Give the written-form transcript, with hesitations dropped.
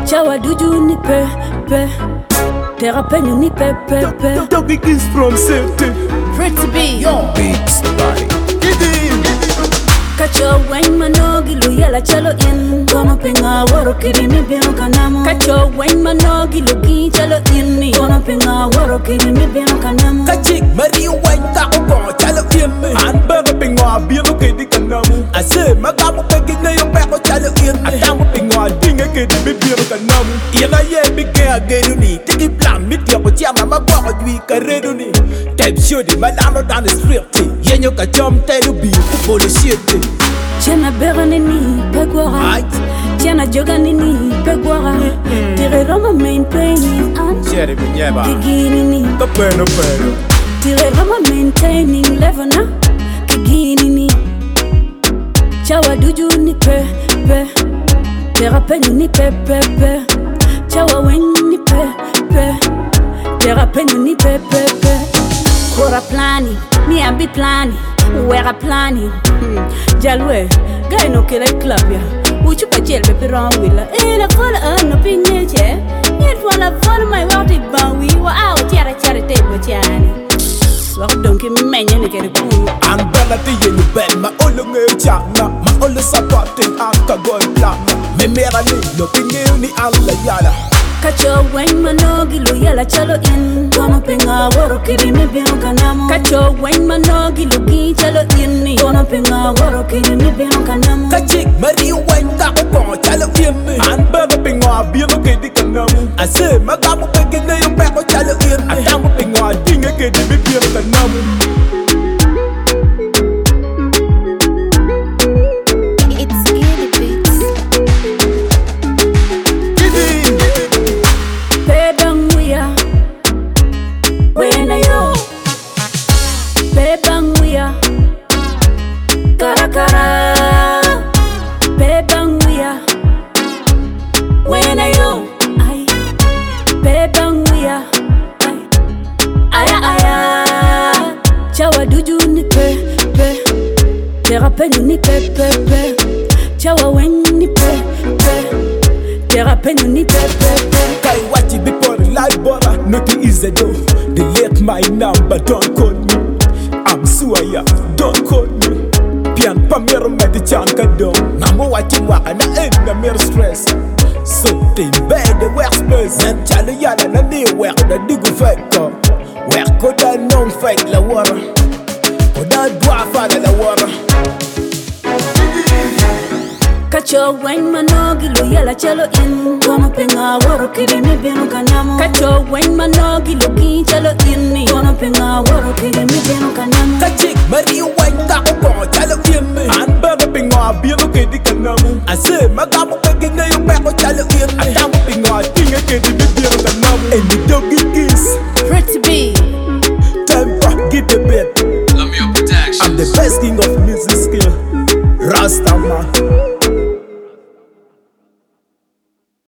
Chawa duju ni pe pe. Terra penyo ni pe pe pe. Doggy is from City. Pretty B. Yo, beats body. Kacho weng manogi luyela chalo in. Kono penga waro kiri mi beno kanamu. Kacho weng manogi lugi chalo in ni. Kono penga waro kiri mi beno kanamu. Kachik Mario weng kako kono chalo in me. An beno penga beno kiri kanamu. Ase magamu pegi na yung peko chalo in me. Atamu penga dinga kiri mi beno kanamu. Yana ye bige ageru ni. Tiki plan mit yako chama magwako jwi kareru ni. Type shodi malano down the street. Yenyo kachom telu bi kupolo shit. Tiana beranini pegwara. Tiana joganini pegwara. Tire rama main painting an. Kigini ni. Tire rama maintaining levena. Kigini ni. Chawa duju ni pe pe. Terra penyo ni pe pe pe. Chawa weng ni pe pe. Terra penyo ni pe pe pe. Kora plani, me and be planning. Where a planning. Jalwe, guy no kill a club ya. Which you jail be wrong with la. La follow no ping nature. Yet while I follow my water bound, we were out here at charity with Yanni. So don't give me many and get a cool. I'm better than you bet my old chana. My old supporting alcohol plan. Me mera ni looking ni alla yala. Kacho weng manogi luyela chalo in. Kono penga waro kiri mi beno kanamu. Kacho weng manogi lugi chalo in ni. Kono penga waro kiri mi beno kanamu. Kachik Mario weng kako kono chalo in me. An beno penga beno kiri kanamu. Ase magamu pegi na yung peko chalo in me. Atamu penga dinga kiri mi beno kanamu. Chawa duju ni pe pe. Terra penyo ni pe pe pe. Chawa weng ni pe pe. Terra penyo ni pe pe pe. Kai wachi before life bora. Nothing is a do. Delete my number, don't call me. I'm Suaya, don't call me. Pian pamero medi chanka dom. Namo wachi waka na na mere stress. So they bad the workspace. Nan chalo yala na ni work da digu fake. Work koda non fake la wara. Koda dwa fala la wara. Kacho weng manogi luyela chalo in. Kono penga waro kiri mi beno kanamu. Kacho weng manogi lugi chalo in ni. Kono penga waro kiri mi beno kanamu. Kachik Mario weng kako kono chalo in me. An beno penga beno kiri kanamu. Ase magamu pegi na yung peko chalo in me. Atamu penga dinga kiri mi beno kanamu. And the doggy kiss. Pretty B. Temper, get the bed. Lamio Productions. I'm the best king of